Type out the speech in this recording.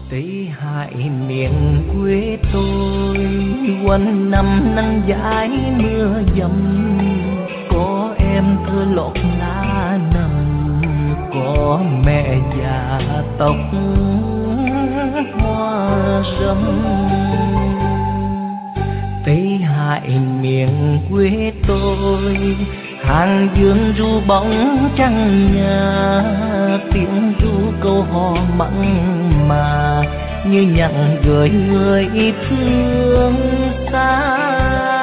Tây Hải miền quê tôi quanh năm nắng dãi mưa dầm, có em thơ lọt lá nằm, có mẹ già tóc hoa râm. Tây Hải miền quê tôi hàng dương ru bóng trăng nhà, tiếng ru câu hò mặn mà như nhận gửi người thương xa.